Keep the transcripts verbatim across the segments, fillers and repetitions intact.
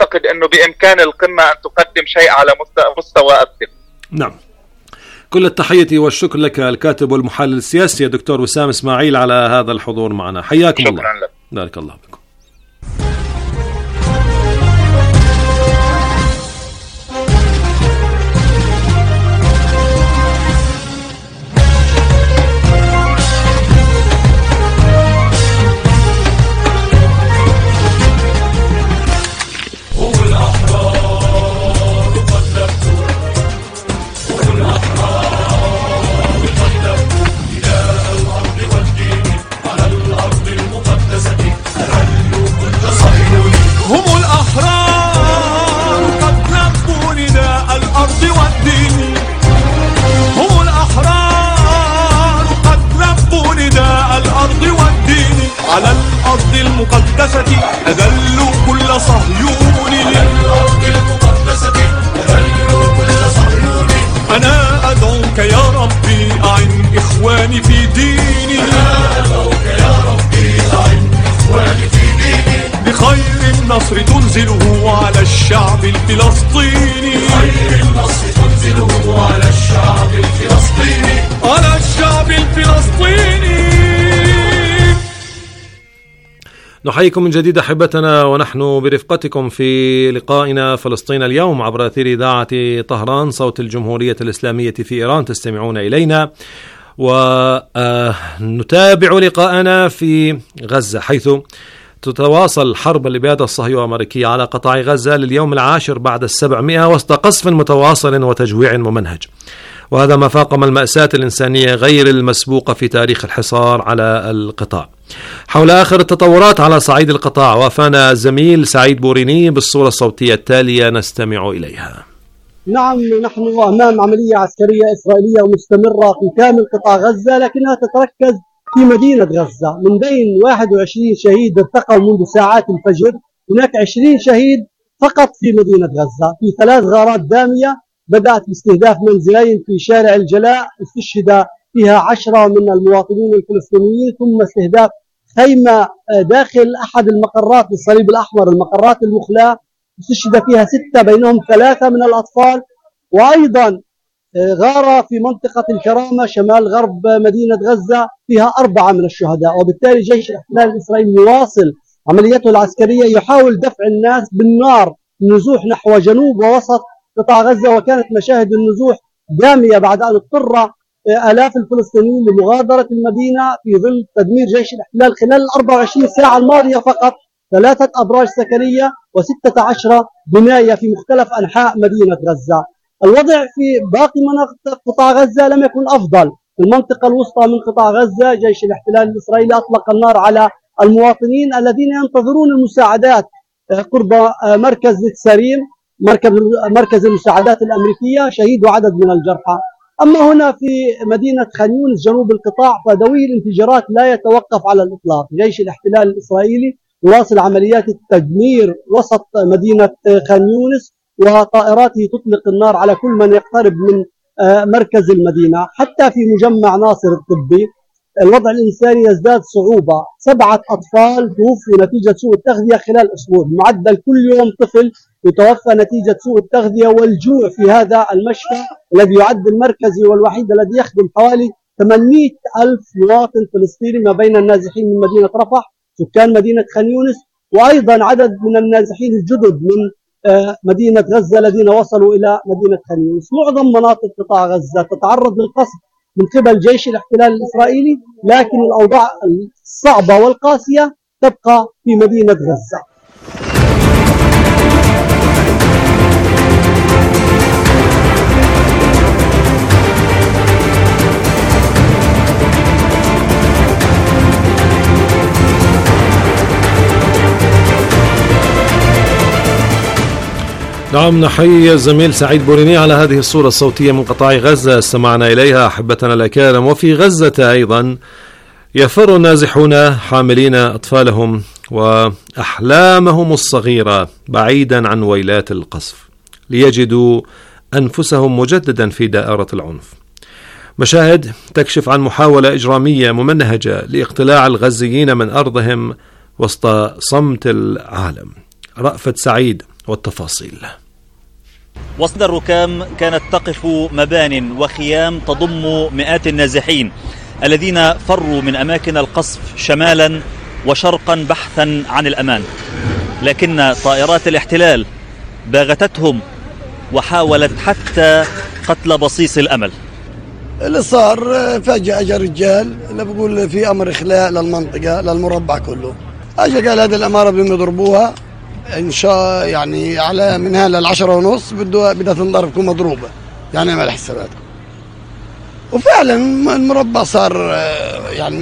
أعتقد أنه بإمكان القمة أن تقدم شيء على مستوى أكثر. نعم، كل التحية والشكر لك الكاتب والمحلل السياسي الدكتور وسام إسماعيل على هذا الحضور معنا، حياكم الله. شكرا لك. بارك الله بكم. على الأرض المقدسة أذلوا كل صهيوني، على الأرض المقدسة أذلوا كل صهيوني. أنا أدعوك يا ربي أعن إخواني في ديني، أنا أدعوك يا ربي أعن إخواني في ديني. بخير النصر تنزله على الشعب الفلسطيني، بخير النصر تنزله على الشعب الفلسطيني، على الشعب الفلسطيني. نحييكم من جديد أحبتنا، ونحن برفقتكم في لقائنا فلسطين اليوم عبر أثير إذاعة طهران صوت الجمهورية الإسلامية في إيران. تستمعون إلينا ونتابع لقاءنا في غزة، حيث تتواصل حرب الإبادة الصهيونية الأمريكية على قطاع غزة لليوم العاشر بعد السبعمائة وسط قصف متواصل وتجويع ممنهج، وهذا ما فاقم المأساة الإنسانية غير المسبوقة في تاريخ الحصار على القطاع. حول آخر التطورات على صعيد القطاع وافانا الزميل سعيد بوريني بالصورة الصوتية التالية نستمع إليها. نعم، نحن أمام عملية عسكرية إسرائيلية مستمرة في كامل قطاع غزة، لكنها تتركز في مدينة غزة. من بين واحد وعشرين شهيد ارتقوا منذ ساعات الفجر، هناك عشرين شهيد فقط في مدينة غزة في ثلاث غارات دامية بدأت باستهداف منزلين في شارع الجلاء استشهد فيها عشرة من المواطنين الفلسطينيين، ثم استهداف خيمة داخل أحد المقرات للصليب الأحمر، المقرات المخلاة، استشهد فيها ستة بينهم ثلاثة من الأطفال. وأيضا غارة في منطقة الكرامة شمال غرب مدينة غزة فيها أربعة من الشهداء. وبالتالي جيش الاحتلال الإسرائيلي يواصل عمليته العسكرية، يحاول دفع الناس بالنار النزوح نحو جنوب ووسط قطاع غزة. وكانت مشاهد النزوح دامية بعد أن اضطر آلاف الفلسطينيين لمغادرة المدينة في ظل تدمير جيش الاحتلال خلال الأربع وعشرين ساعة الماضية فقط ثلاثة أبراج سكنية وستة عشر بناية في مختلف أنحاء مدينة غزة. الوضع في باقي مناطق قطاع غزة لم يكن أفضل. في المنطقة الوسطى من قطاع غزة جيش الاحتلال الإسرائيلي أطلق النار على المواطنين الذين ينتظرون المساعدات قرب مركز نتساريم، مركز مركز المساعدات الأمريكية، شهيد وعدد من الجرحى. أما هنا في مدينة خان يونس جنوب القطاع فدوي الانفجارات لا يتوقف على الإطلاق. جيش الاحتلال الإسرائيلي يواصل عمليات التدمير وسط مدينة خان يونس، وطائراته تطلق النار على كل من يقترب من مركز المدينة. حتى في مجمع ناصر الطبي الوضع الإنساني يزداد صعوبة. سبعة أطفال توفوا نتيجة سوء التغذية خلال أسبوع، معدل كل يوم طفل يتوفى نتيجة سوء التغذية والجوع في هذا المشفى الذي يعد المركزي والوحيد الذي يخدم حوالي ثمانمائة ألف مواطن فلسطيني ما بين النازحين من مدينة رفح سكان مدينة خان يونس، وأيضا عدد من النازحين الجدد من مدينة غزة الذين وصلوا إلى مدينة خان يونس. معظم مناطق قطاع غزة تتعرض للقصف من قبل جيش الاحتلال الإسرائيلي، لكن الأوضاع الصعبة والقاسية تبقى في مدينة غزة. نعم، نحيي الزميل سعيد بوريني على هذه الصورة الصوتية من قطاع غزة استمعنا إليها أحبتنا الأكارم. وفي غزة أيضا يفر النازحون حاملين أطفالهم وأحلامهم الصغيرة بعيدا عن ويلات القصف ليجدوا أنفسهم مجددا في دائرة العنف. مشاهد تكشف عن محاولة إجرامية ممنهجة لاقتلاع الغزيين من أرضهم وسط صمت العالم. رأفت سعيد والتفاصيل. وسط الركام كانت تقف مبان وخيام تضم مئات النازحين الذين فروا من أماكن القصف شمالا وشرقا بحثا عن الأمان، لكن طائرات الاحتلال باغتتهم وحاولت حتى قتل بصيص الأمل. اللي صار فجأة اجى رجال اللي بقول في امر اخلاء للمنطقه للمربع كله، اجى قال هذه الاماره بدهم يضربوها ان شاء يعني على منها للعشرة ونص بده بدها تنضرب تكون مضروبه، يعني اعمل حساباتك. وفعلا المربع صار يعني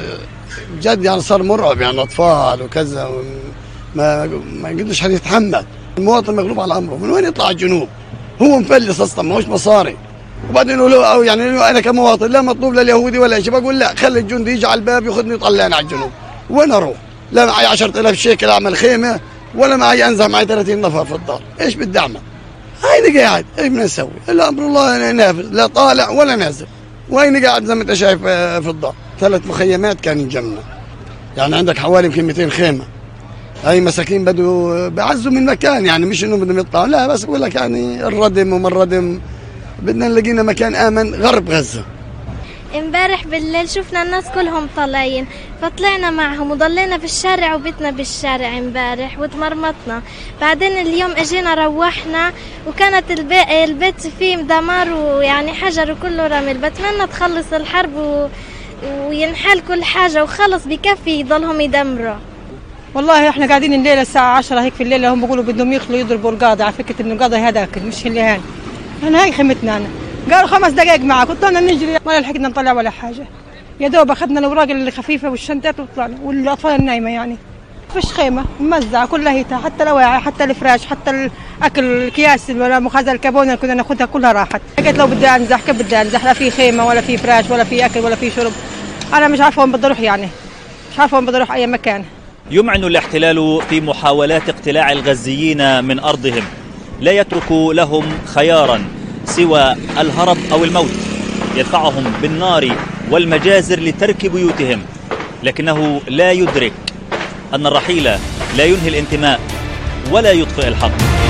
جد يعني صار مرعب، يعني اطفال وكذا ما ما قدرش حد يتحمل. المواطن مغلوب على امره، من وين يطلع الجنوب؟ هو مفلس اصلا ما هوش مصاري. وبعدين له او يعني انا كمواطن لا مطلوب لليهودي ولا شيء، بقول لا خلي الجندي يجي على الباب ياخذني يطلعني على الجنوب، وين اروح؟ لا معي عشرة آلاف شيكل اعمل خيمه ولا معي انزح معي ثلاثين نفر في الدار، ايش بدي اعمل؟ هيني قاعد ايش بدنا نسوي؟ الا امر الله نافذ، لا طالع ولا نازل، وهيني قاعد زي ما انت شايف في الدار، ثلاث مخيمات كان ينجمنا. يعني عندك حوالي يمكن مئتين خيمه. هاي مساكين بدوا بعزوا من مكان، يعني مش انهم بدهم يطلعوا، لا بس بقول لك يعني الردم وما الردم بدنا نلاقينا مكان آمن غرب غزة. امبارح بالليل شفنا الناس كلهم طالعين فطلعنا معهم وضلينا في الشارع وبيتنا بالشارع امبارح وتمرمطنا. بعدين اليوم اجينا روحنا وكانت البيت, البيت فيه دمار ويعني حجر وكله رمل. بتمنى تخلص الحرب و... وينحل كل حاجة وخلص بكفي يضلهم يدمروا. والله احنا قاعدين الليلة الساعة عشرة هيك في الليل، هم بيقولوا بدهم يخلوا يضربوا القاضي على فكرة انه القاضي هذاك مش اللي هان. انا هاي خيمتنا انا. قالوا خمس دقائق معك كنت نجري ولا لحقنا نطلع ولا حاجه، يا دوب اخذنا الاوراق الخفيفه والشنطات وطلعنا والاطفال النايمه، يعني فيش خيمه موزعه كلها هيتها، حتى الأواعي حتى الفراش حتى الاكل الكياس ولا مخازن الكابونه اللي كنا ناخذها كلها راحت. قلت لو بدي انزح كيف بدي انزح؟ لا في خيمه ولا في فراش ولا في اكل ولا في شرب. انا مش عارفه وين بدي اروح، يعني مش عارفه وين بدي اروح اي مكان. يمعن الاحتلال في محاولات اقتلاع الغزيين من ارضهم، لا يترك لهم خيارا سوى الهرب أو الموت، يدفعهم بالنار والمجازر لترك بيوتهم، لكنه لا يدرك أن الرحيل لا ينهي الانتماء ولا يطفئ الحق.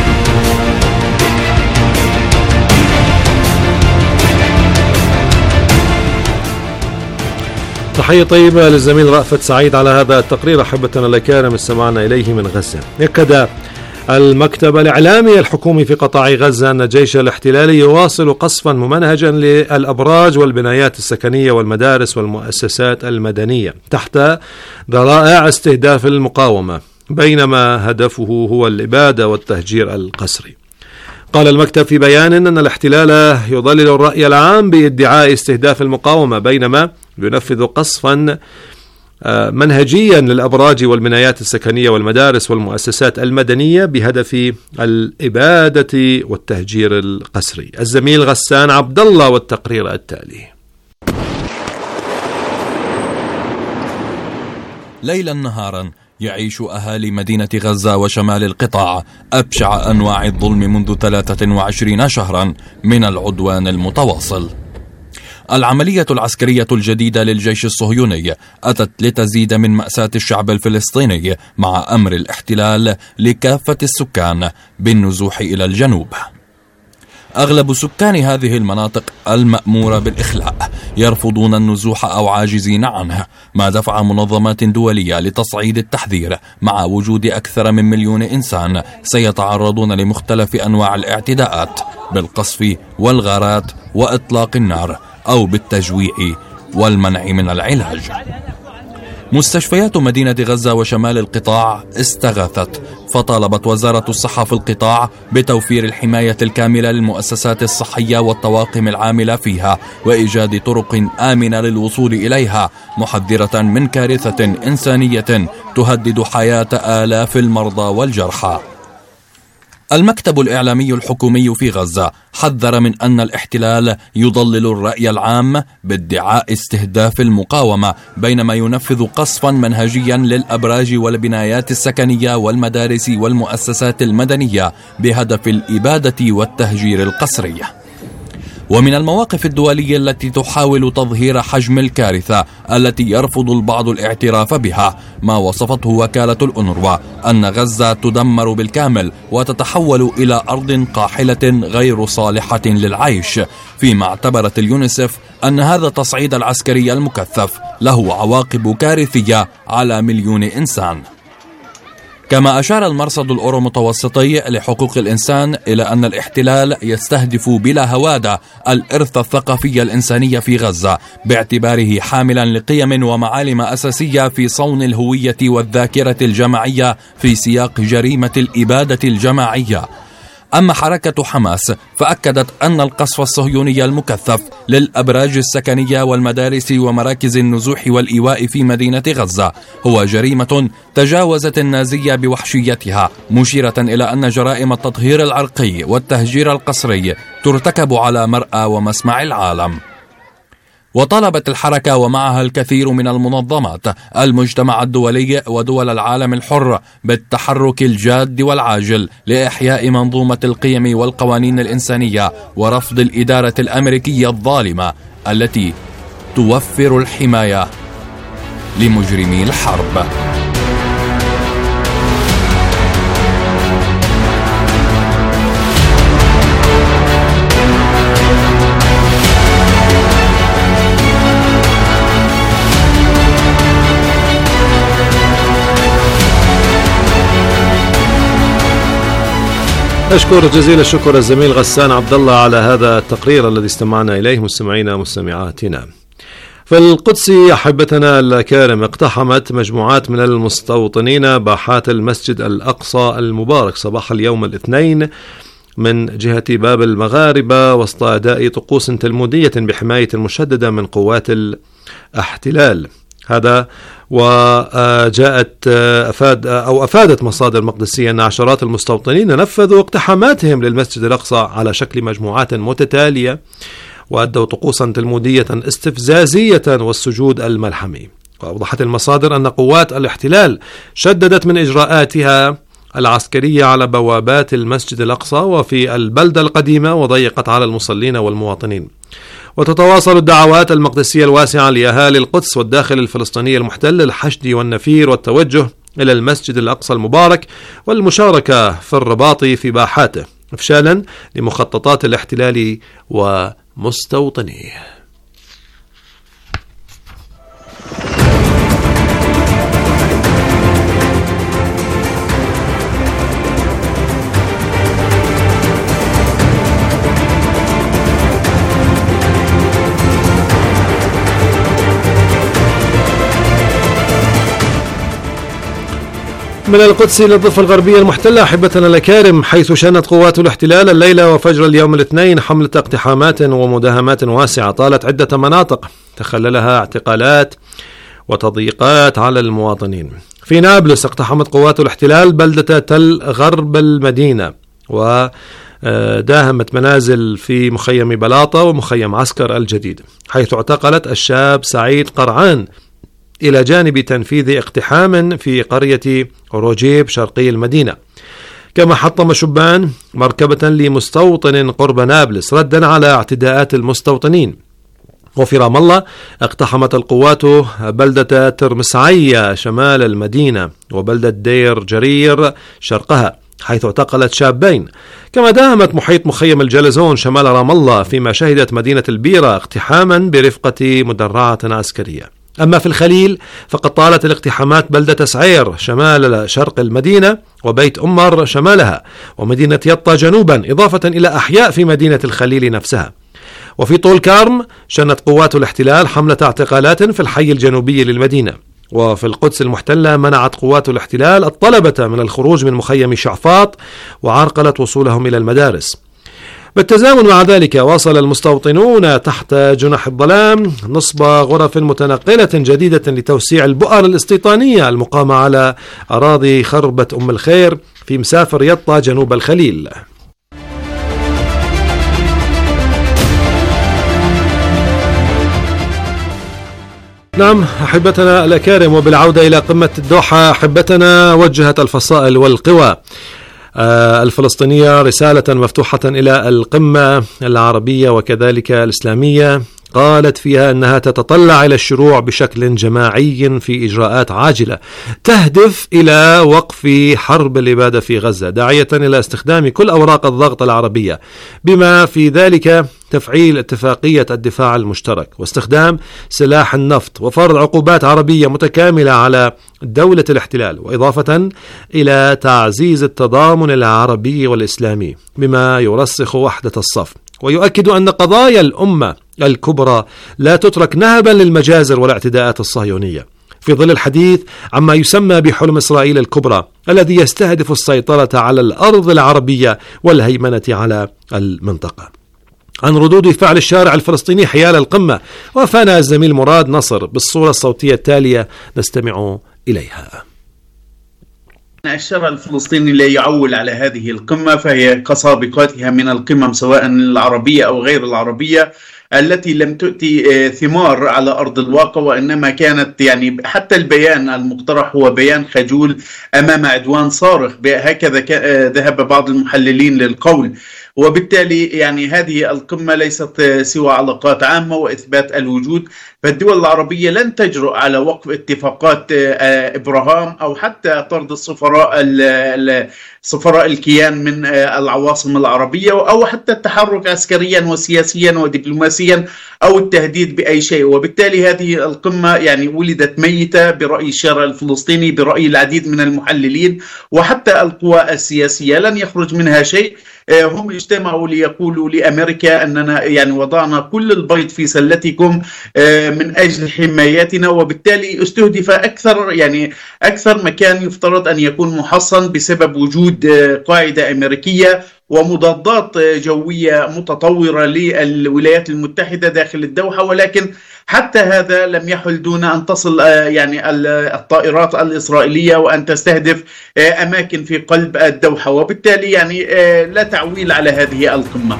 تحية طيبة للزميل رأفت سعيد على هذا التقرير. أحبتنا الأكارم استمعنا إليه من غزة. يكاد المكتب الإعلامي الحكومي في قطاع غزة أن الجيش الاحتلالي يواصل قصفا ممنهجا للأبراج والبنايات السكنية والمدارس والمؤسسات المدنية تحت ذرائع استهداف المقاومة، بينما هدفه هو الإبادة والتهجير القسري. قال المكتب في بيان أن الاحتلال يضلل الرأي العام بادعاء استهداف المقاومة، بينما ينفذ قصفا منهجيا للأبراج والبنايات السكنية والمدارس والمؤسسات المدنية بهدف الإبادة والتهجير القسري. الزميل غسان عبد الله والتقرير التالي. ليلا نهارا يعيش أهالي مدينة غزة وشمال القطاع أبشع أنواع الظلم منذ ثلاثة وعشرين شهرا من العدوان المتواصل. العملية العسكرية الجديدة للجيش الصهيوني أتت لتزيد من مأساة الشعب الفلسطيني مع أمر الاحتلال لكافة السكان بالنزوح إلى الجنوب. أغلب سكان هذه المناطق المأمورة بالإخلاء يرفضون النزوح أو عاجزين عنه، ما دفع منظمات دولية لتصعيد التحذير مع وجود أكثر من مليون إنسان سيتعرضون لمختلف أنواع الاعتداءات بالقصف والغارات وإطلاق النار أو بالتجويع والمنع من العلاج. مستشفيات مدينة غزة وشمال القطاع استغاثت، فطالبت وزارة الصحة في القطاع بتوفير الحماية الكاملة للمؤسسات الصحية والطواقم العاملة فيها وإيجاد طرق آمنة للوصول إليها، محذرة من كارثة إنسانية تهدد حياة آلاف المرضى والجرحى. المكتب الإعلامي الحكومي في غزة حذر من أن الاحتلال يضلل الرأي العام بادعاء استهداف المقاومة، بينما ينفذ قصفا منهجيا للأبراج والبنايات السكنية والمدارس والمؤسسات المدنية بهدف الإبادة والتهجير القسري. ومن المواقف الدولية التي تحاول تظهير حجم الكارثة التي يرفض البعض الاعتراف بها ما وصفته وكالة الأونروا أن غزة تدمر بالكامل وتتحول إلى أرض قاحلة غير صالحة للعيش، فيما اعتبرت اليونيسف أن هذا التصعيد العسكري المكثف له عواقب كارثية على مليون إنسان. كما أشار المرصد الأورو متوسطي لحقوق الإنسان إلى أن الاحتلال يستهدف بلا هوادة الإرث الثقافي الإنساني في غزة باعتباره حاملا لقيم ومعالم أساسية في صون الهوية والذاكرة الجماعية في سياق جريمة الإبادة الجماعية. أما حركة حماس فأكدت أن القصف الصهيوني المكثف للأبراج السكنية والمدارس ومراكز النزوح والإيواء في مدينة غزة هو جريمة تجاوزت النازية بوحشيتها، مشيرة إلى أن جرائم التطهير العرقي والتهجير القسري ترتكب على مرأى ومسمع العالم. وطلبت الحركة ومعها الكثير من المنظمات المجتمع الدولي ودول العالم الحر بالتحرك الجاد والعاجل لإحياء منظومة القيم والقوانين الإنسانية ورفض الإدارة الأمريكية الظالمة التي توفر الحماية لمجرمي الحرب. أشكر جزيل الشكر الزميل غسان عبد الله على هذا التقرير الذي استمعنا إليه مستمعينا مستمعاتنا. في القدس أحبتنا الكارم اقتحمت مجموعات من المستوطنين باحات المسجد الأقصى المبارك صباح اليوم الاثنين من جهة باب المغاربة وسط أداء طقوس تلمودية بحماية مشددة من قوات الاحتلال. هذا وجاءت أفاد أو أفادت مصادر مقدسية أن عشرات المستوطنين نفذوا اقتحاماتهم للمسجد الأقصى على شكل مجموعات متتالية وأدوا طقوسا تلمودية استفزازية والسجود الملحمي. وأوضحت المصادر أن قوات الاحتلال شددت من إجراءاتها العسكرية على بوابات المسجد الأقصى وفي البلدة القديمة وضيقت على المصلين والمواطنين. وتتواصل الدعوات المقدسية الواسعة لأهالي القدس والداخل الفلسطيني المحتل الحشد والنفير والتوجه إلى المسجد الأقصى المبارك والمشاركة في الرباط في باحاته إفشالا لمخططات الاحتلال ومستوطنيه. من القدس إلى الضفة الغربية المحتلة أحبتنا الأكارم، حيث شنت قوات الاحتلال الليلة وفجر اليوم الاثنين حملة اقتحامات ومداهمات واسعة طالت عدة مناطق تخللها اعتقالات وتضييقات على المواطنين. في نابلس اقتحمت قوات الاحتلال بلدة تل غرب المدينة وداهمت منازل في مخيم بلاطة ومخيم عسكر الجديد، حيث اعتقلت الشاب سعيد قرعان إلى جانب تنفيذ اقتحام في قرية روجيب شرقي المدينة. كما حطم شبان مركبة لمستوطن قرب نابلس ردا على اعتداءات المستوطنين. وفي رام الله اقتحمت القوات بلدة ترمسعية شمال المدينة وبلدة دير جرير شرقها، حيث اعتقلت شابين. كما داهمت محيط مخيم الجلزون شمال رام الله، فيما شهدت مدينة البيرة اقتحاما برفقة مدرعة عسكرية. أما في الخليل فقد طالت الاقتحامات بلدة سعير شمال شرق المدينة وبيت أمر شمالها ومدينة يطا جنوبا، إضافة إلى أحياء في مدينة الخليل نفسها. وفي طول كارم شنت قوات الاحتلال حملة اعتقالات في الحي الجنوبي للمدينة. وفي القدس المحتلة منعت قوات الاحتلال الطلبة من الخروج من مخيم شعفاط وعرقلت وصولهم إلى المدارس. بالتزامن مع ذلك واصل المستوطنون تحت جناح الظلام نصب غرف متنقلة جديدة لتوسيع البؤر الاستيطانية المقامة على أراضي خربة أم الخير في مسافر يطا جنوب الخليل. نعم أحبتنا الأكارم، وبالعودة إلى قمة الدوحة أحبتنا، وجهت الفصائل والقوى الفلسطينية رسالة مفتوحة إلى القمة العربية وكذلك الإسلامية، قالت فيها أنها تتطلع إلى الشروع بشكل جماعي في إجراءات عاجلة تهدف إلى وقف حرب الإبادة في غزة، داعية إلى استخدام كل أوراق الضغط العربية بما في ذلك تفعيل اتفاقية الدفاع المشترك واستخدام سلاح النفط وفرض عقوبات عربية متكاملة على دولة الاحتلال، وإضافة إلى تعزيز التضامن العربي والإسلامي بما يرسخ وحدة الصف ويؤكد أن قضايا الأمة الكبرى لا تترك نهبا للمجازر والاعتداءات الصهيونية، في ظل الحديث عما يسمى بحلم إسرائيل الكبرى الذي يستهدف السيطرة على الأرض العربية والهيمنة على المنطقة. عن ردود فعل الشارع الفلسطيني حيال القمة وفانا الزميل مراد نصر بالصورة الصوتية التالية نستمع إليها. الشارع الفلسطيني لا يعول على هذه القمة، فهي كسابقاتها من القمم سواء العربية أو غير العربية التي لم تؤتي ثمار على أرض الواقع، وإنما كانت يعني حتى البيان المقترح هو بيان خجول أمام عدوان صارخ، هكذا ذهب بعض المحللين للقول. وبالتالي يعني هذه القمة ليست سوى علاقات عامة وإثبات الوجود، فالدول العربية لن تجرؤ على وقف اتفاقات إبراهام أو حتى طرد السفراء سفراء الكيان من العواصم العربية، أو حتى التحرك عسكريا وسياسيا ودبلوماسيا أو التهديد بأي شيء. وبالتالي هذه القمة يعني ولدت ميتة برأي الشارع الفلسطيني، برأي العديد من المحللين، وحتى القوى السياسية لن يخرج منها شيء. هم اجتمعوا ليقولوا لأمريكا أننا يعني وضعنا كل البيض في سلتكم من أجل حمايتنا، وبالتالي استهدف أكثر يعني أكثر مكان يفترض أن يكون محصن بسبب وجود قاعدة أمريكية ومضادات جوية متطورة للولايات المتحدة داخل الدوحة. ولكن حتى هذا لم يحل دون أن تصل يعني الطائرات الإسرائيلية وأن تستهدف أماكن في قلب الدوحة، وبالتالي يعني لا تعويل على هذه القمة.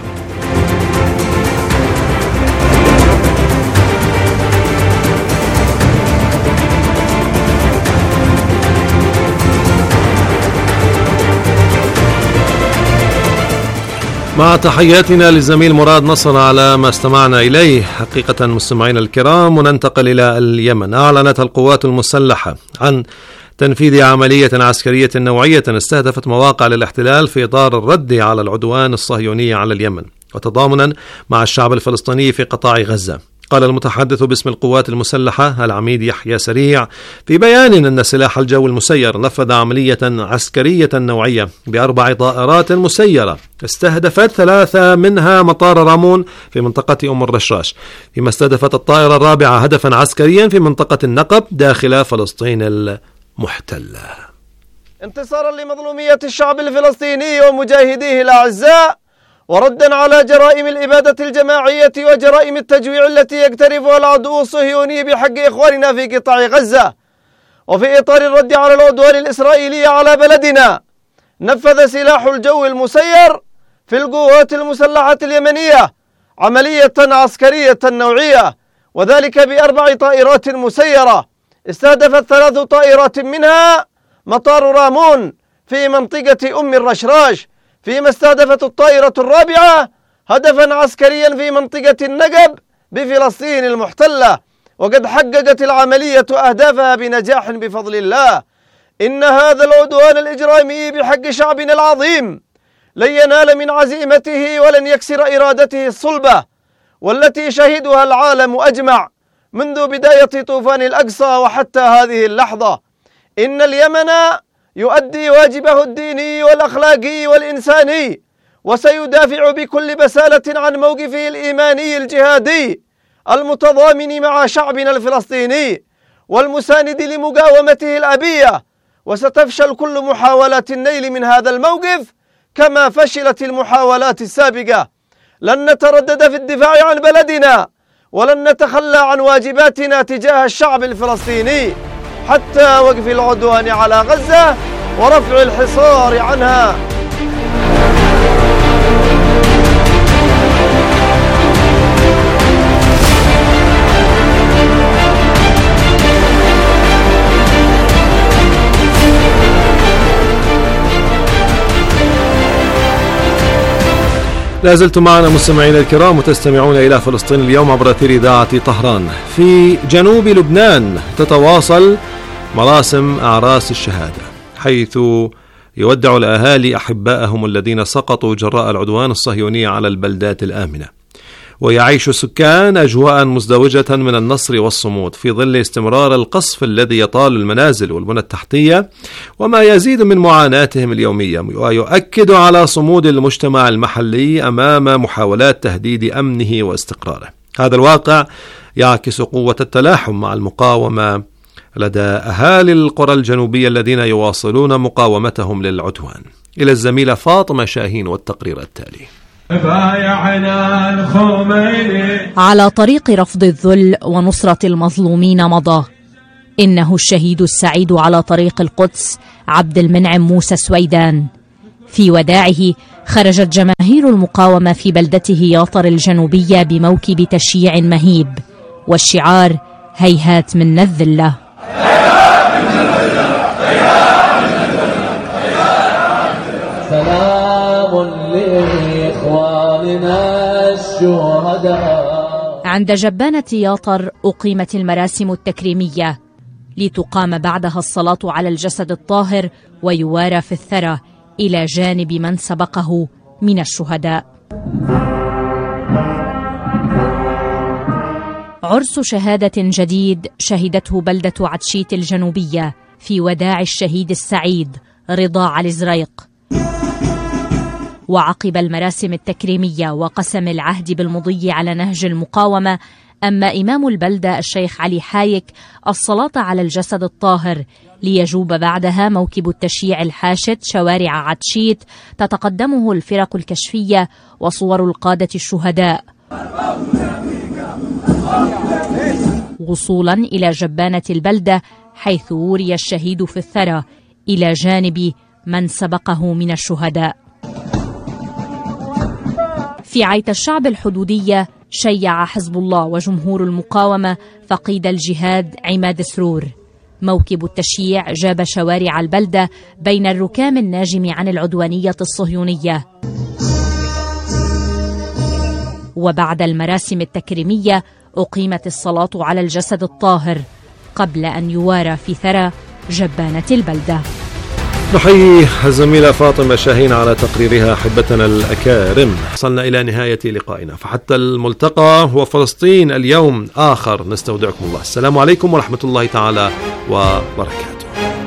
مع تحياتنا للزميل مراد نصر على ما استمعنا إليه. حقيقة مستمعينا الكرام، وننتقل إلى اليمن. أعلنت القوات المسلحة عن تنفيذ عملية عسكرية نوعية استهدفت مواقع للاحتلال في إطار الرد على العدوان الصهيوني على اليمن وتضامنا مع الشعب الفلسطيني في قطاع غزة. قال المتحدث باسم القوات المسلحة العميد يحيى سريع في بيان أن سلاح الجو المسير نفذ عملية عسكرية نوعية بأربع طائرات مسيرة استهدفت ثلاثة منها مطار رامون في منطقة أم الرشاش، فيما استهدفت الطائرة الرابعة هدفا عسكريا في منطقة النقب داخل فلسطين المحتلة. انتصارا لمظلومية الشعب الفلسطيني ومجاهديه الأعزاء، وردا على جرائم الإبادة الجماعية وجرائم التجويع التي يقترفها العدو الصهيوني بحق إخواننا في قطاع غزة، وفي إطار الرد على العدوان الإسرائيلي على بلدنا، نفذ سلاح الجو المسير في القوات المسلحة اليمنية عملية عسكرية نوعية، وذلك بأربع طائرات مسيرة استهدفت ثلاث طائرات منها مطار رامون في منطقة أم الرشراش، فيما استهدفت الطائرة الرابعة هدفا عسكريا في منطقة النقب بفلسطين المحتلة، وقد حققت العملية أهدافها بنجاح بفضل الله. إن هذا العدوان الإجرامي بحق شعبنا العظيم لن ينال من عزيمته ولن يكسر إرادته الصلبة والتي شهدها العالم أجمع منذ بداية طوفان الأقصى وحتى هذه اللحظة. إن اليمن يؤدي واجبه الديني والأخلاقي والإنساني، وسيدافع بكل بسالة عن موقفه الإيماني الجهادي المتضامن مع شعبنا الفلسطيني والمساند لمقاومته الأبية، وستفشل كل محاولات النيل من هذا الموقف كما فشلت المحاولات السابقة. لن نتردد في الدفاع عن بلدنا ولن نتخلى عن واجباتنا تجاه الشعب الفلسطيني حتى وقف العدوان على غزة ورفع الحصار عنها. لا زلتم معنا مستمعينا الكرام وتستمعون إلى فلسطين اليوم عبر أثير إذاعة طهران. في جنوب لبنان تتواصل مراسم أعراس الشهادة، حيث يودع الأهالي أحبائهم الذين سقطوا جراء العدوان الصهيوني على البلدات الآمنة، ويعيش السكان أجواء مزدوجة من النصر والصمود في ظل استمرار القصف الذي يطال المنازل والبنى التحتية، وما يزيد من معاناتهم اليومية، ويؤكد على صمود المجتمع المحلي أمام محاولات تهديد أمنه واستقراره. هذا الواقع يعكس قوة التلاحم مع المقاومة لدى أهالي القرى الجنوبية الذين يواصلون مقاومتهم للعدوان. إلى الزميلة فاطمة شاهين والتقرير التالي. على طريق رفض الذل ونصرة المظلومين مضى إنه الشهيد السعيد على طريق القدس عبد المنعم موسى سويدان. في وداعه خرجت جماهير المقاومة في بلدته ياطر الجنوبية بموكب تشييع مهيب، والشعار هيهات من الذلة. سلام لإخواننا الشهداء. عند جبانة ياطر أقيمت المراسم التكريمية لتقام بعدها الصلاة على الجسد الطاهر ويوارى في الثرى إلى جانب من سبقه من الشهداء. عرس شهادة جديد شهدته بلدة عتشيت الجنوبية في وداع الشهيد السعيد رضا علي زريق. وعقب المراسم التكريمية وقسم العهد بالمضي على نهج المقاومة، أما إمام البلدة الشيخ علي حايك الصلاة على الجسد الطاهر، ليجوب بعدها موكب التشييع الحاشد شوارع عتشيت تتقدمه الفرق الكشفية وصور القادة الشهداء، وصولا إلى جبانة البلدة حيث وري الشهيد في الثرى إلى جانب من سبقه من الشهداء. في عيت الشعب الحدودية شيع حزب الله وجمهور المقاومة فقيد الجهاد عماد سرور. موكب التشييع جاب شوارع البلدة بين الركام الناجم عن العدوانية الصهيونية. وبعد المراسم التكريمية أقيمت الصلاة على الجسد الطاهر قبل أن يوارى في ثرى جبانة البلدة. نحيي الزميلة فاطمة شاهين على تقريرها. أحبتنا الأكارم، وصلنا إلى نهاية لقائنا، فحتى الملتقى هو فلسطين اليوم آخر. نستودعكم الله. السلام عليكم ورحمة الله تعالى وبركاته.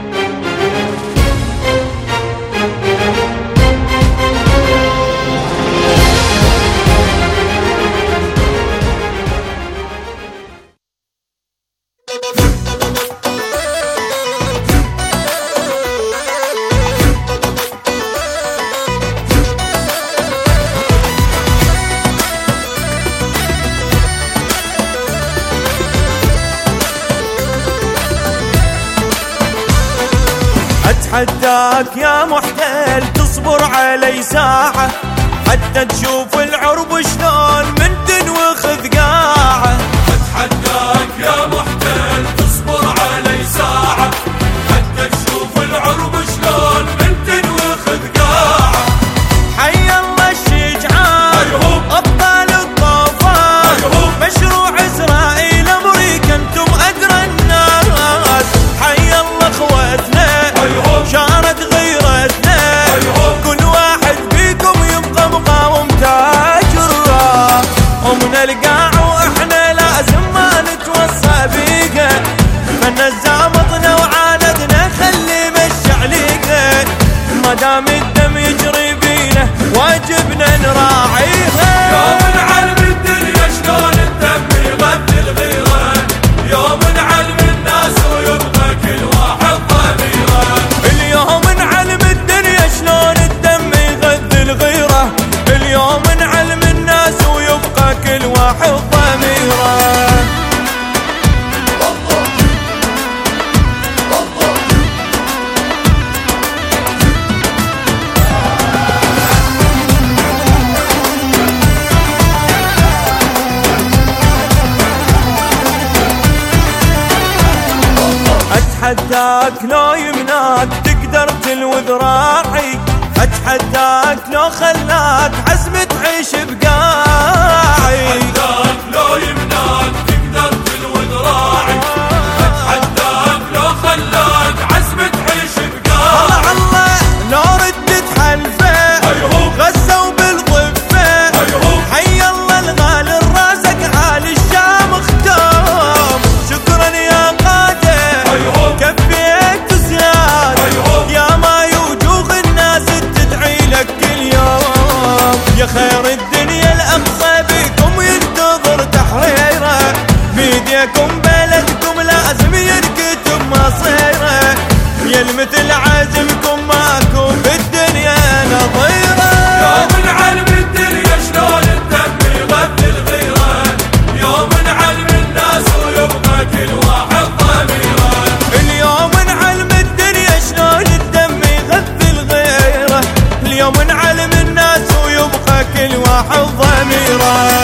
أتحداك يا محتل تصبر علي ساعة حتى تشوف العرب شلون من تنوخذ قاعة. أتحداك يا محتل تصبر علي ساعة حتى تشوف العرب شلون من تنوخذ قاعة. حي الله الشجعان أبطال الطوفان، مشروع إسرائيل أمريكا انتم أدرى الناس. حي الله اخوتنا شارت غيرتنا، كل واحد فيكم يبقى مقاوم تاج الراس. ومن القاع واحنا لازم ما نتوصى بيقه، من الزامطنا وعاندنا خلي مشي عليقه. ما دام الدم يجري بينا واجبنا نراعيها. يوم نعلم الدنيا شلون الدم يغذي الغيره، يوم نعلم الناس ويبقى كل واحد ضميره. اليوم نعلم الدنيا شلون الدم يغذي الغيره، اليوم نعلم الناس ويبقى كل واحد ضميره. أتحداك لو يمناك تقدر تلو ذراعي، أتحداك لو خلاك عزم تعيش تعيش بقاعي، اتحداك لو يمناك تقدر تلوي ذراعي، اتحداك لو خلاك عزم تعيش بقاعي. الله الله لو ردت حلفه غزة وبالضفه، حي الله الغالي راسك عالي الشام ختام. شكرا يا قادة كفيت زياد، يا ما يوجوه الناس تدعي لك كل يوم. يا خير الدنيا الأقصى بكم ينتظر تحريره، بيديكم بلدكم لازم ينكتب مصيره. يا المثل عازمكم ماكو بالدنيا نظيره. يوم نعلم الدنيا شلون الدم يغذي الغيره، يوم نعلم الناس ويبقى كل واحد ضميره. اليوم نعلم الدنيا شلون الدم يغذي الغيره، اليوم نعلم الناس ويبقى كل واحد ضميره.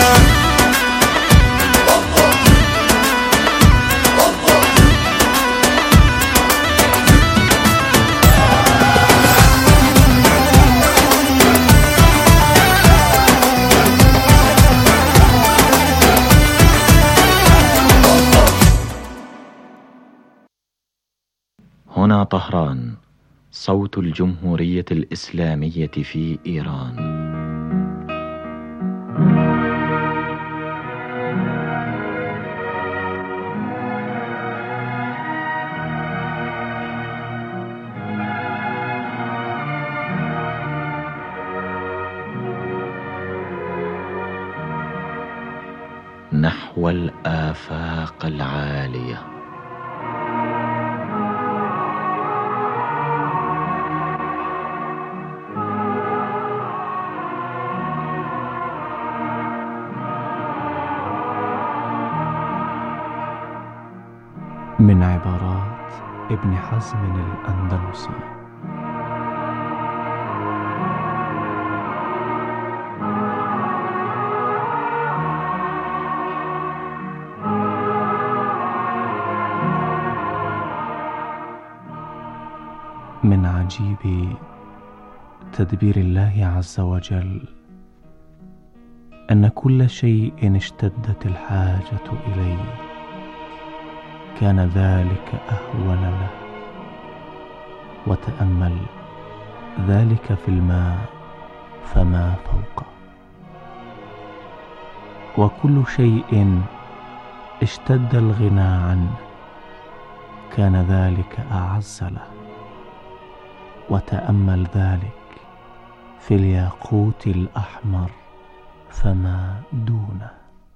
هنا طهران، صوت الجمهورية الإسلامية في إيران. نحو الآفاق العالية. من عبارات ابن حزم الأندلسي. من عجيب تدبير الله عز وجل أن كل شيء اشتدت الحاجة إليه كان ذلك أهون له. وتأمل ذلك في الماء فما فوقه، وكل شيء اشتد الغنى عنه كان ذلك أعز له. وتأمل ذلك في الياقوت الأحمر فما دونه.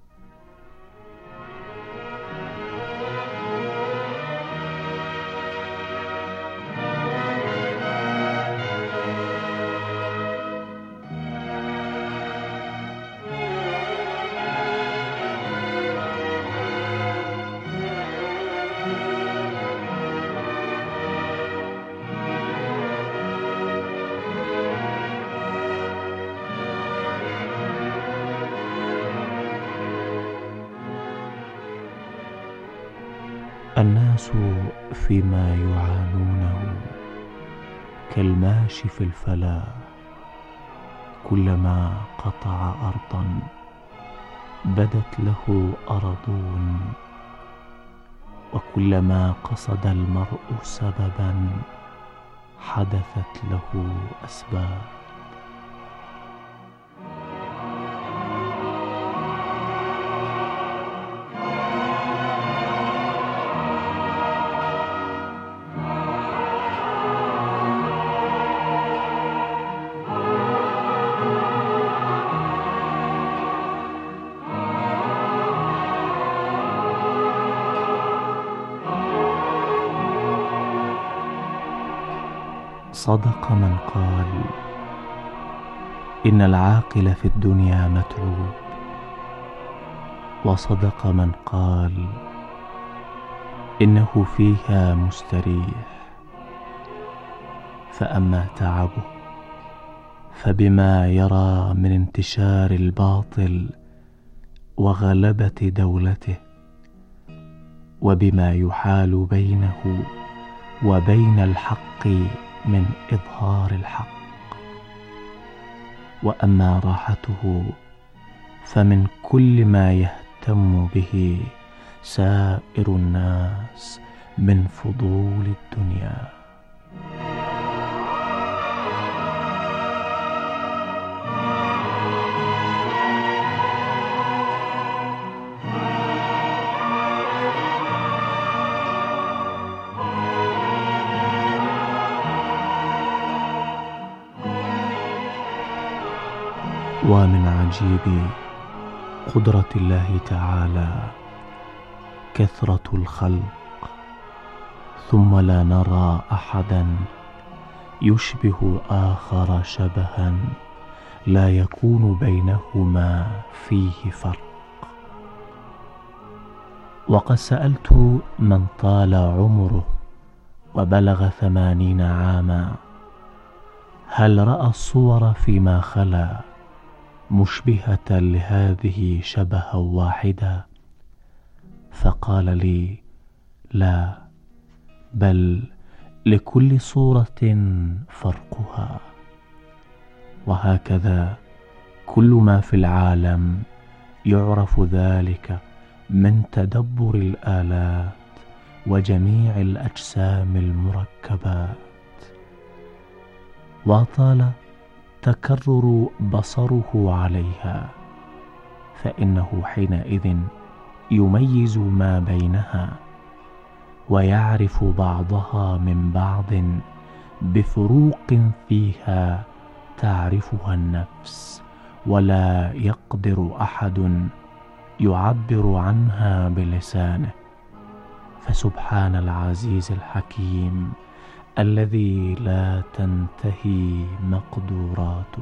الناس فيما يعانونه كالماشي في الفلاة، كلما قطع أرضا بدت له أرضون، وكلما قصد المرء سببا حدثت له أسباب. صدق من قال إن العاقل في الدنيا متعوب، وصدق من قال إنه فيها مستريح. فأما تعبه فبما يرى من انتشار الباطل وغلبة دولته، وبما يحال بينه وبين الحق من إظهار الحق. وأما راحته فمن كل ما يهتم به سائر الناس من فضول الدنيا. ومن عجيب قدرة الله تعالى كثرة الخلق، ثم لا نرى أحدا يشبه آخر شبها لا يكون بينهما فيه فرق. وقد سألت من طال عمره وبلغ ثمانين عاما هل رأى الصور فيما خلا مشبهة لهذه شبها واحدا؟ فقال لي: لا، بل لكل صورة فرقها. وهكذا كل ما في العالم يعرف ذلك من تدبر الآلات وجميع الأجسام المركبات. وطال تكرر بصره عليها، فإنه حينئذ يميز ما بينها ويعرف بعضها من بعض بفروق فيها تعرفها النفس، ولا يقدر أحد يعبر عنها بلسانه. فسبحان العزيز الحكيم الذي لا تنتهي مقدوراته.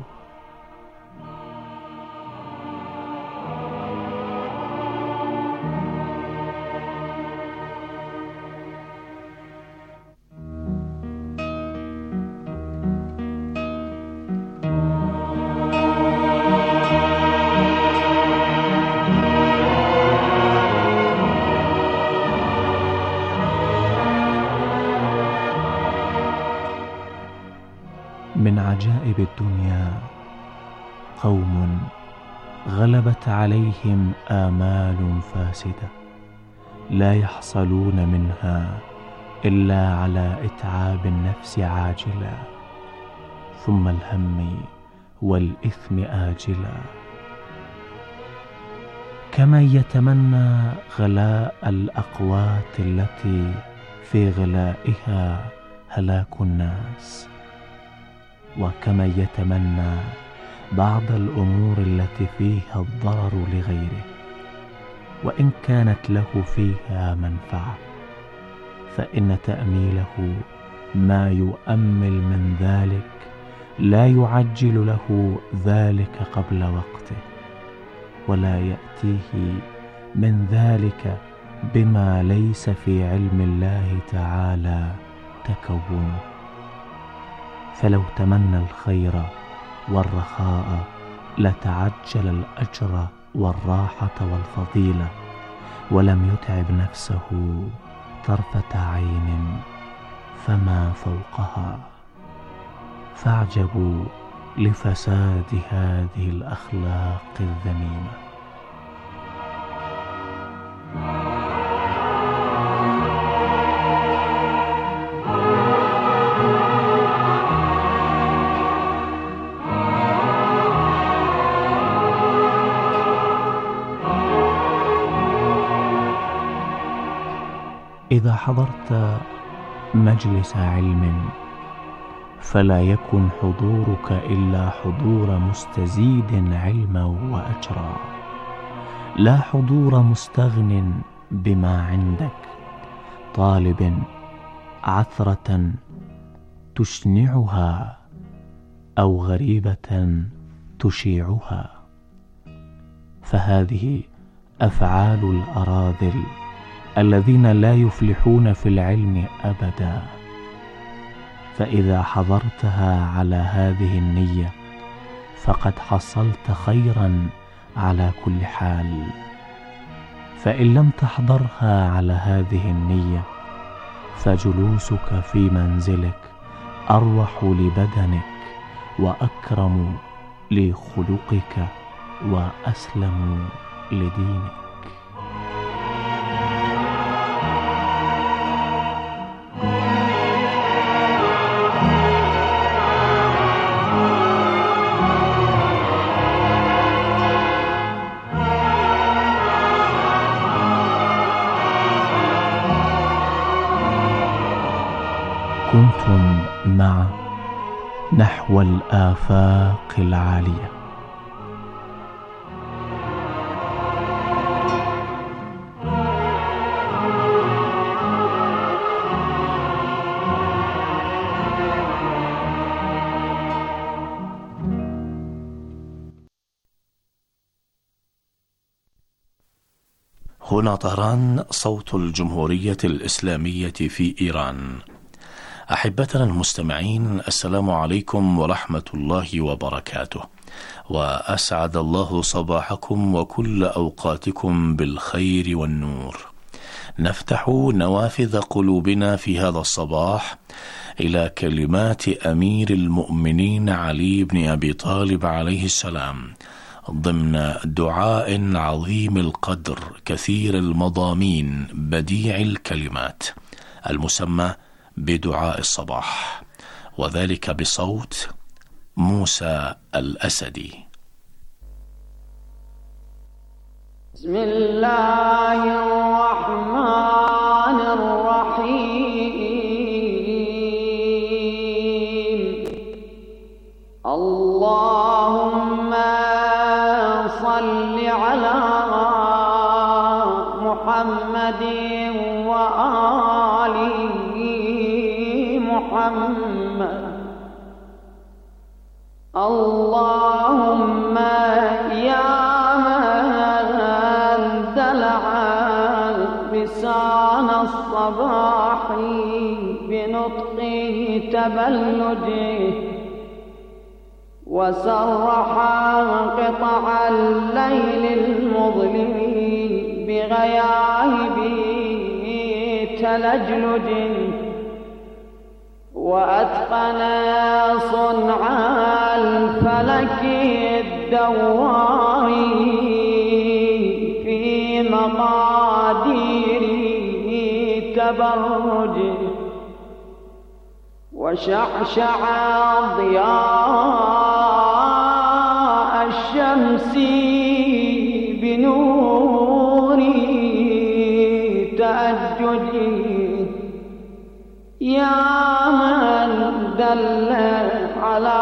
من عجائب الدنيا قوم غلبت عليهم آمال فاسدة لا يحصلون منها إلا على إتعاب النفس عاجلا، ثم الهم والإثم آجلا. كما يتمنى غلاء الأقوات التي في غلائها هلاك الناس، وكما يتمنى بعض الأمور التي فيها الضرر لغيره وإن كانت له فيها منفعة، فإن تأميله ما يؤمل من ذلك لا يعجل له ذلك قبل وقته، ولا يأتيه من ذلك بما ليس في علم الله تعالى تكونه. فلو تمنى الخير والرخاء لتعجل الأجر والراحة والفضيلة، ولم يتعب نفسه طرفة عين فما فوقها. فاعجبوا لفساد هذه الأخلاق الذميمة. إذا حضرت مجلس علم فلا يكن حضورك إلا حضور مستزيد علما وأجرا، لا حضور مستغن بما عندك، طالب عثرة تشنعها أو غريبة تشيعها. فهذه أفعال الأراذل الذين لا يفلحون في العلم أبدا. فإذا حضرتها على هذه النية فقد حصلت خيرا على كل حال، فإن لم تحضرها على هذه النية فجلوسك في منزلك أروح لبدنك وأكرم لخلقك وأسلموا لدينك. كنتم مع نحو الآفاق العالية. هنا طهران، صوت الجمهورية الإسلامية في إيران. أحبتنا المستمعين، السلام عليكم ورحمة الله وبركاته، وأسعد الله صباحكم وكل أوقاتكم بالخير والنور. نفتح نوافذ قلوبنا في هذا الصباح إلى كلمات أمير المؤمنين علي بن أبي طالب عليه السلام ضمن دعاء عظيم القدر كثير المضامين بديع الكلمات المسمى بدعاء الصباح، وذلك بصوت موسى الأسدي. بسم الله الرحمن الرحيم. اللهم صل على محمد وآله محمد. اللهم يا من دلع لسان الصباح بنطق تبلده وسرح قطع الليل المظلم بغياهب تلجلج وأتقن صنع الفلك الدوار في مقادير تبرج وشعشع ضياء الشمس بنور تأجج. يا من دل على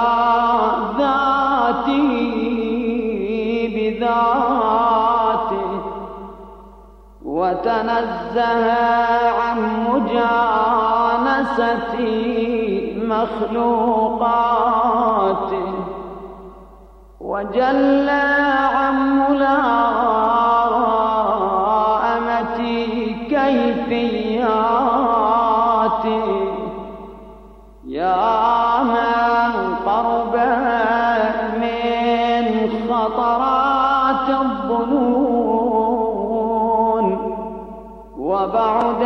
ذاته بذاته وتنزه عن مجانسة مخلوقاته وجل عن ملائمة كيفياته. يا من قرب من خطرات الظنون وبعد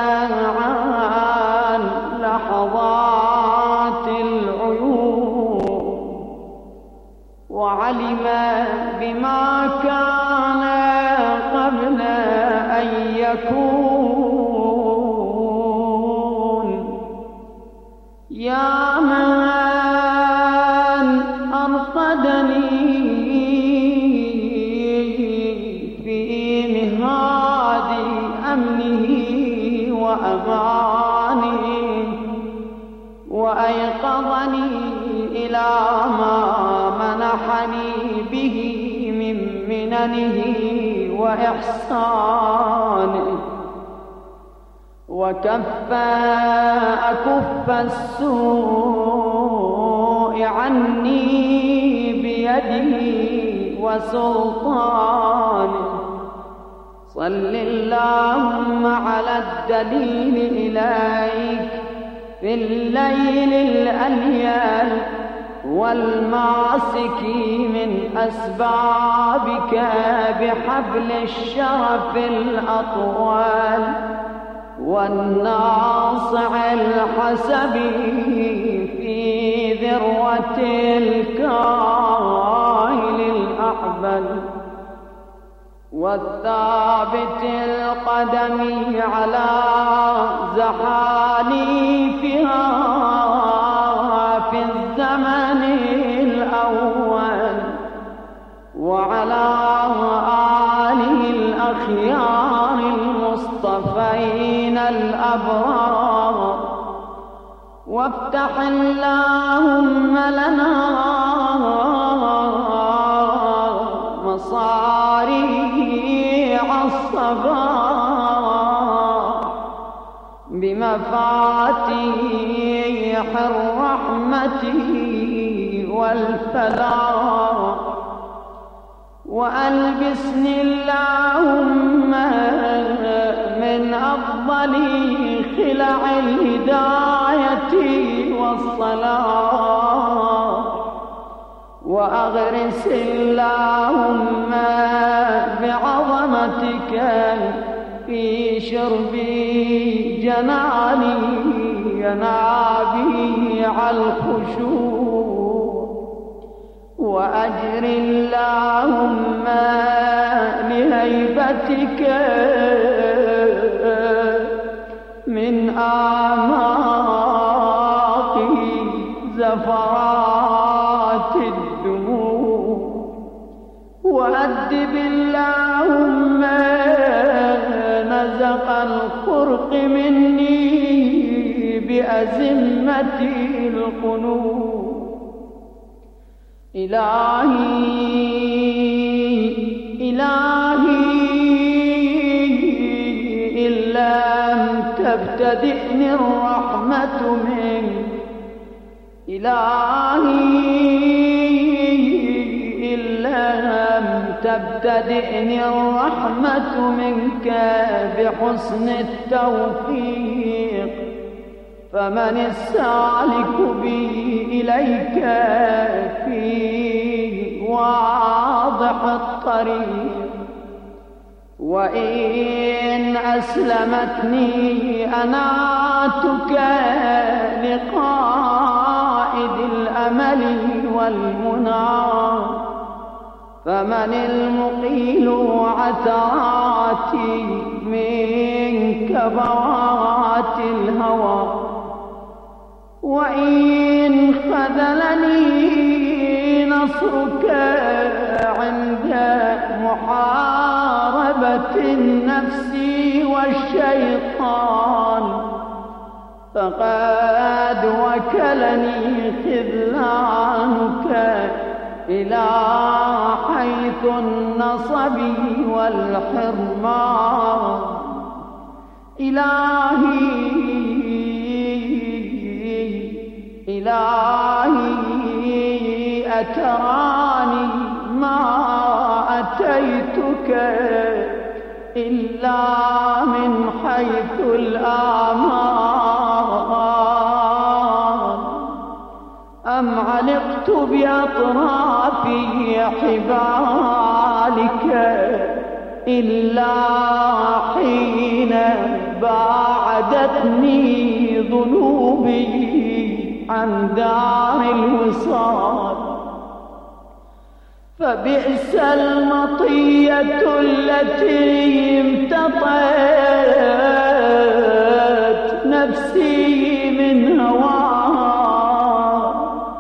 عن لحظات العيون وعلم بما كان قبل أن يكون. يا من أرقدني في مهاد أمنه وأمانه وأيقظني إلى ما منحني به من مننه وإحسانه وكف أكف السوء عني بيده وسلطانه. صل اللهم على الدليل إليك في الليل الأليل والماسك من أسبابك بحبل الشرف الأطول والناصع الحسب في ذروة الكون. والثابت القدم على زحاليفها في الزمن الأول، وعلى آله الأخيار المصطفين الأبرار. وافتح اللهم لنا مصاريع الصباح بمفاتيح الرحمة والفلاح، وألبسني اللهم من أفضل خلع الهداية والصلاح، وأغرس اللهم بعظمتك في شرب جناني ينابيع الخشوع، وأجر اللهم لهيبتك من آماق زفرات الدموع، وأدب اللهم نزق الخرق مني بأزمة القنوط. إلهي إلهي إن لم تبتدئني الرحمة منك، إلهي إن لم تبتدئني الرحمة منك بحسن التوفيق، فمن السالك بي إليك في واضح الطريق. وإن أسلمتني أناتك لقائد الأمل والمنى، فمن المقيل عثراتي من كبوات الهوى. وإن خذلني نصرك عند محاربة النفس والشيطان، فقد وكلني خذلانك إلى حيث النصب والحرمان. إلهي إلهي أتراني ما أتيتك إلا من حيث الآمان، أم علقت بأطراف حبالك إلا حين باعدتني ذنوبي عن دار الوصال. فبئس المطية التي امتطت نفسي من هواها،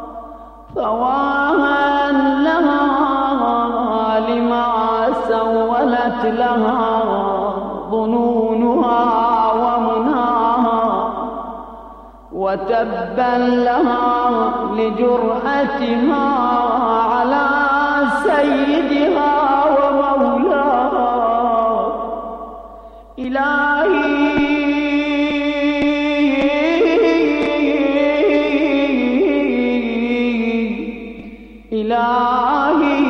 فواها لها لما سولت لها ظنونها ومناها، وتبا لها لجرأتها على سيدها ومولاها. إلهي إلهي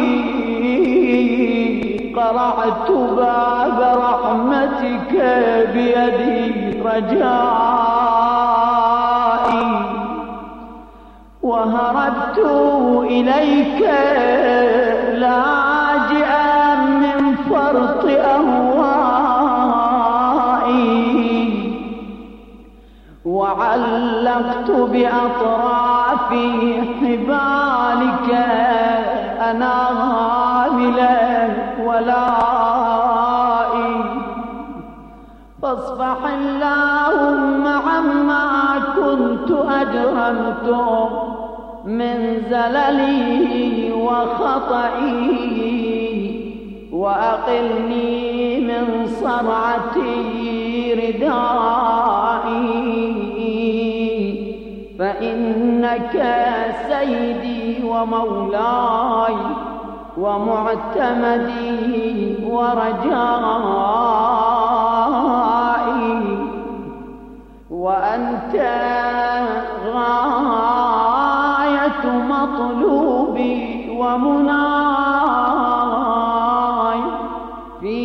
قرعت باب رحمتك بيدي رجائي، وهربت إليك لاجئا من فرط أهوائي، وعلقت بأطراف حبالك أناملا ولا اللهم عما كنت أجرمتم من زللي وخطئي وأقلني من صرعتي ردائي فإنك سيدي ومولاي ومعتمدي ورجائي وأنت غاية مطلوبي ومناي في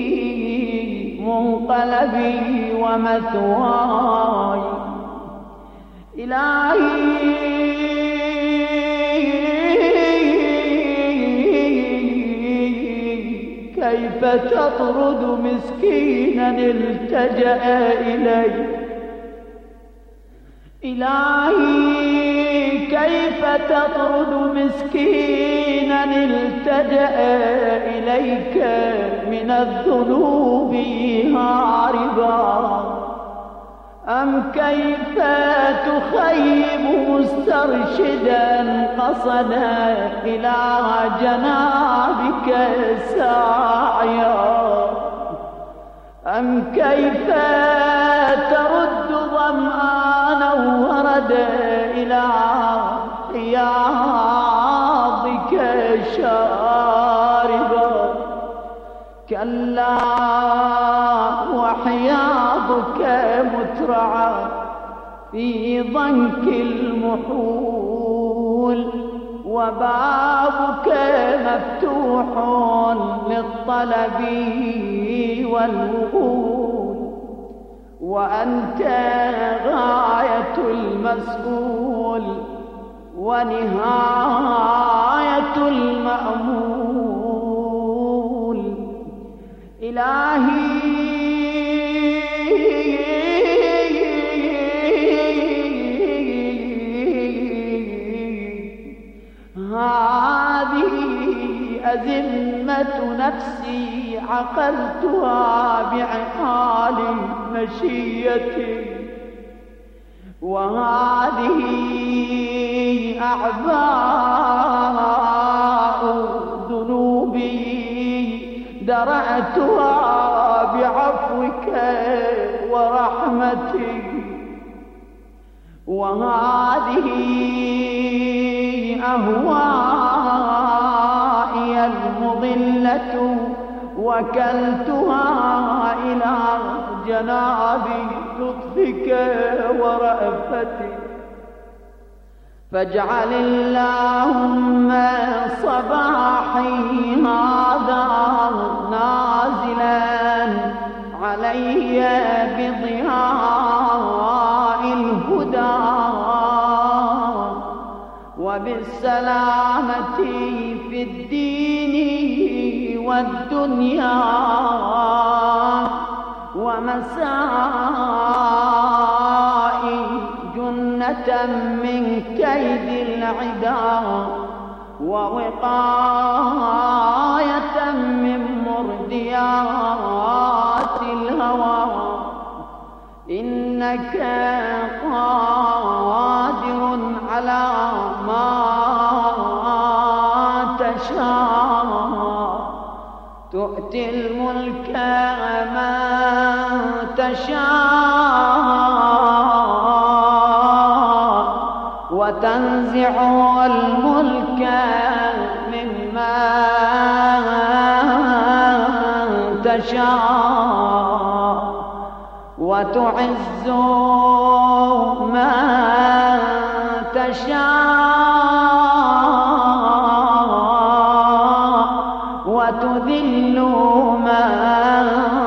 منقلبي ومثواي إلهي كيف تطرد مسكينا التجأ إليك إلهي كيف تطرد مسكينا التجأ إليك من الذنوب هاربا أم كيف تخيب مسترشدا قصدا إلى جنابك ساعيا أم كيف ترد ظمآنا وردا إلى حياضك شاربا كلا وحياضك مترعى في ضنك المحول وبابك مفتوح للطلب والوغول وأنت غاية المسؤول ونهاية المأمول إلهي هذه أزمة نفسي عقلتها بعقال مشيتي وهذه أعباء ذنوبي درأتها بعفوك ورحمتك وهذه أهوائي المضلة وكلتها إلى جناب لطفك ورأفتك فاجعل اللهم صباحي هذا نازلا علي بضياء الهدى وبالسلامة في الدين والدنيا ومسائي جنة من كيد العدا ووقاية من مرديات الهوى إنك قادر على ما تشاء تؤتي الملك من تشاء وتنزع الملك ممن تشاء وتعز من تشاء وتذل من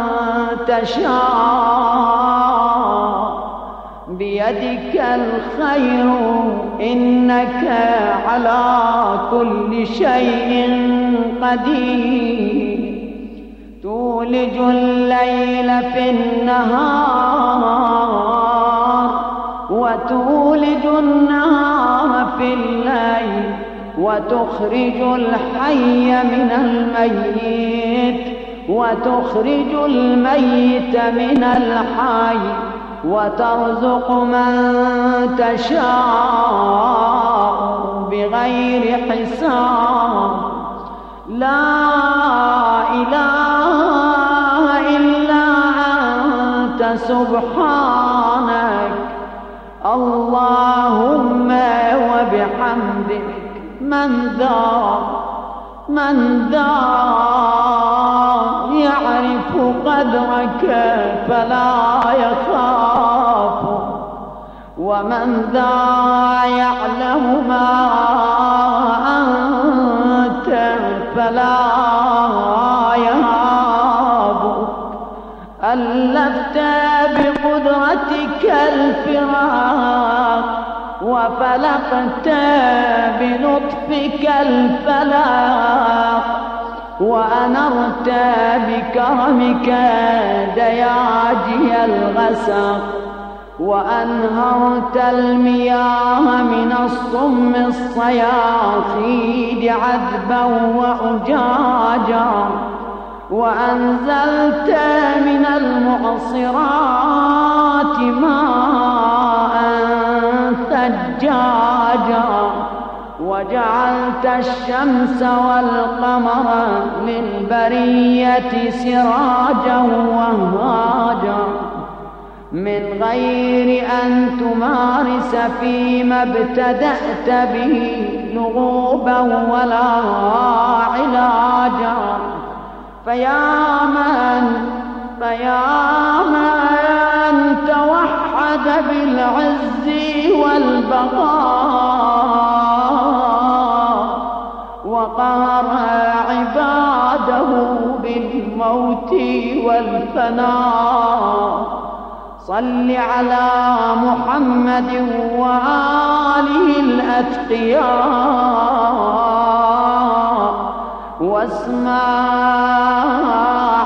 تشاء بيدك الخير إنك على كل شيء قدير تولج الليل في النهار وتولج النهار في الليل وتخرج الحي من الميت وتخرج الميت من الحي وترزق من تشاء بغير حساب. لا إله إلا أنت سبحانك اللهم وبحمدك. من ذا من ذا يعرف قدرك فلا يخاف، ومن ذا يعلم ما أنت فلا يهابك. ألفت بقدرتك الفراق وفلقت بلطفك الفلاق، وأنرت بكرمك دياجي الغسق، وأنهرت المياه من الصم الصياصيد عذبا وأجاجا، وأنزلت من المعصرات ماء ثجاجا، وجعلت الشمس والقمر للبرية سراجا وهاجا، من غير أن تمارس فيما ابتدأت به لغوبا ولا علاجا. فيا من فيا من توحد بالعز والبقاء وقهر عباده بالموت والفناء، صل على محمد وآله الأتقياء، واسمع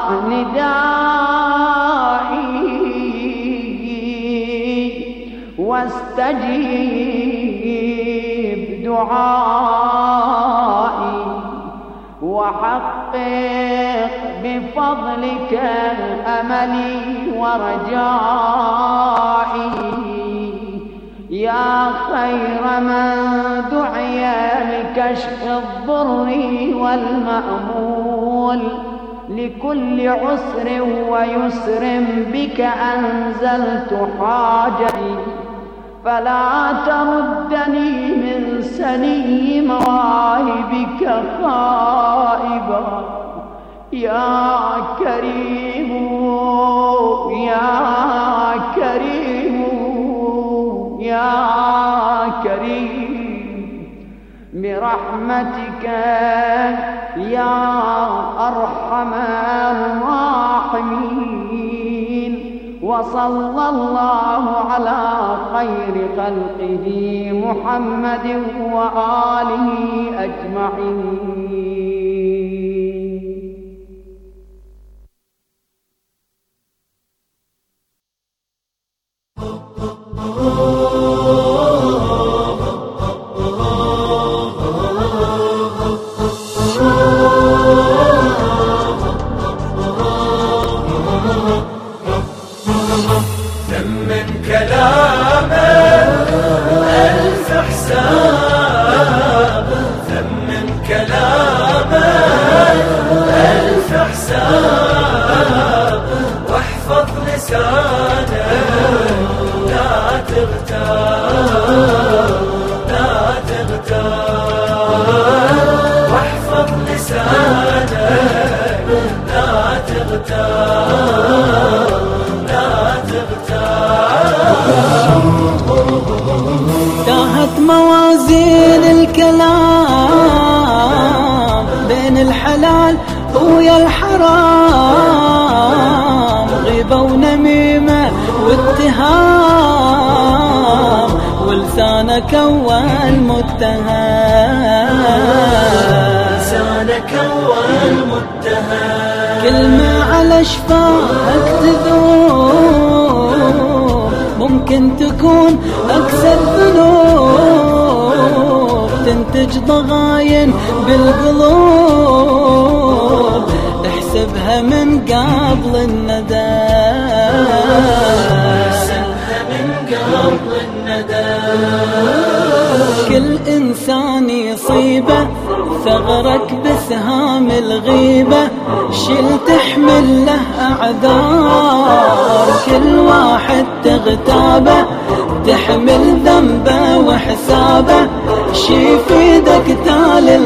ندائي واستجيب دعائي، وحقق بفضلك أملي ورجائي. يا خير من دعي لكشف الضر والمأمول لكل عسر ويسر بك أنزلت حاجتي، فلا تردني من سني مواهبك خائبا. يا كريم يا كريم يا كريم برحمتك يا أرحم الراحمين. وصلى الله على خير خلقه محمد وآله أجمعين. ثمن كلامه ألف حساب، ثمن كلامه ألف حساب، واحفظ لسانه لا تغتاب لا تغتاب، واحفظ لسانه لا تغتاب تاهت موازين الكلام بين الحلال ويا الحرام، غيبة ونميمة واتهام، ولسانك أول متهم لسانك أول متهم، كلمة على شفاك تذوب ممكن تكون أكثر ذنوب، تنتج ضغاين بالقلوب، احسبها ارسلها من قبل الندى ارسلها من قبل الندى كل إنسان يصيبه ثغرك بسهام الغيبة شل تحمل له أعذار كل واحد تغتابه تحمل ذنبه وحسابه شي في ايدك تالي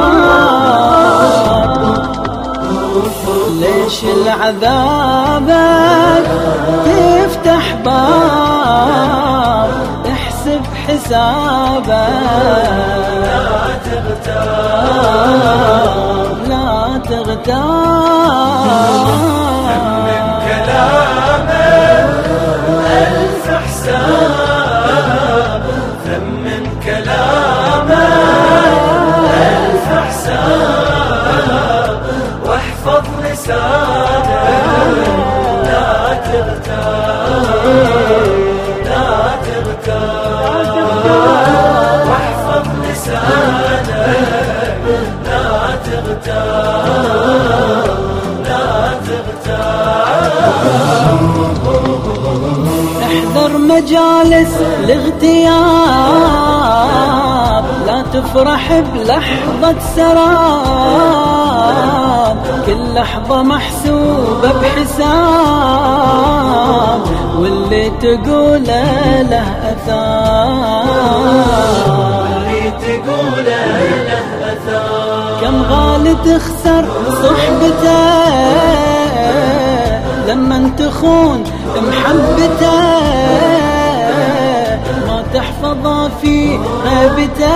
صار ليش العذابك تفتح باب احسب حسابك لا تغتاب لا تغتاب من كلامك ألف حساب ثمن كلامك ألف حساب واحفظ لسانك لا تغتاب لا تغتاب واحفظ لسانك لا تغتاب لا تغتاب احذر مجالس الاغتياب لا تفرح بلحظة سراب كل لحظة محسوبة بحساب واللي تقوله له أثار واللي تقوله له أثار كم غالي تخسر صحبته لما تخون محبته ما تحفظه في غيبته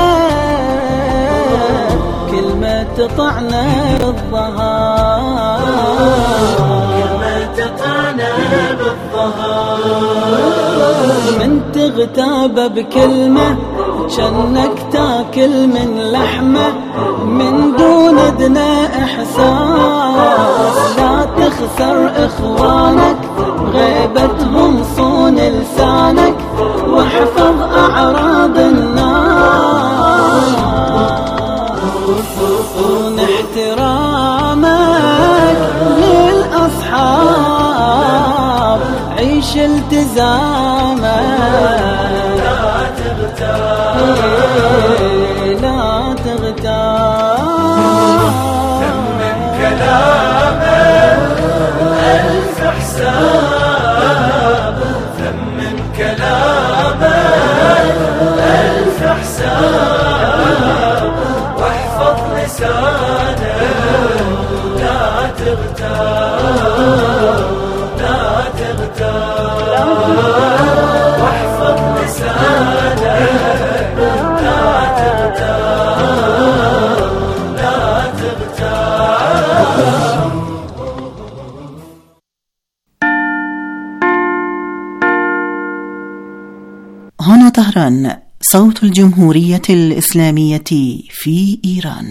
كلمة تطعنا بالظهر كلمة تطعنا بالظهر من تغتاب بكلمة شنك تاكل من لحمة من دون ادنى احساس لا تخسر اخوانك غيبتهم صون لسانك واحفظ اعراض الناس صون احترامك للاصحاب عيش التزامك لا تغتاب لا تغتاب ثمن كلامك ألف حساب ثمن كلامك ألف حساب واحفظ لسانك لا تغتاب لا تغتاب واحفظ لسانك لا تغتاب لا تغتاب هنا طهران صوت الجمهورية الإسلامية في إيران.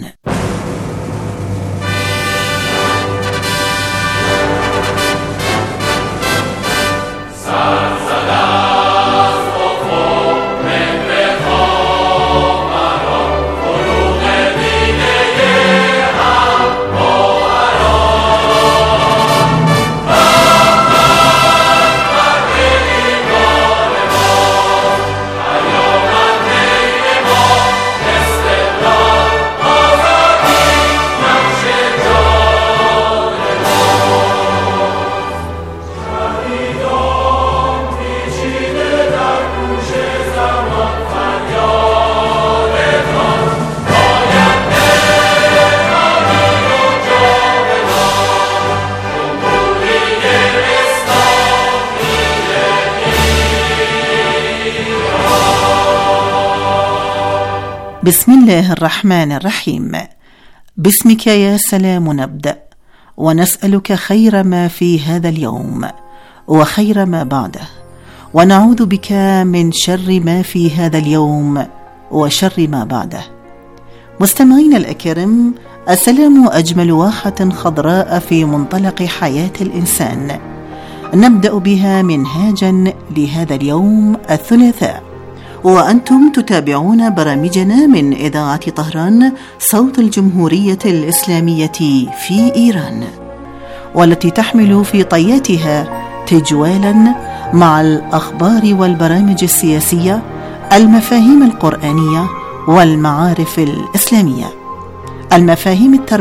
بسم الله الرحمن الرحيم. باسمك يا سلام نبدأ ونسألك خير ما في هذا اليوم وخير ما بعده، ونعوذ بك من شر ما في هذا اليوم وشر ما بعده. مستمعين الأكرام، السلام أجمل واحة خضراء في منطلق حياة الإنسان، نبدأ بها منهاجا لهذا اليوم الثلاثاء، وأنتم تتابعون برامجنا من إذاعة طهران صوت الجمهورية الإسلامية في إيران. والتي تحمل في طياتها تجوالا مع الأخبار والبرامج السياسية، المفاهيم القرآنية والمعارف الإسلامية، المفاهيم التربوية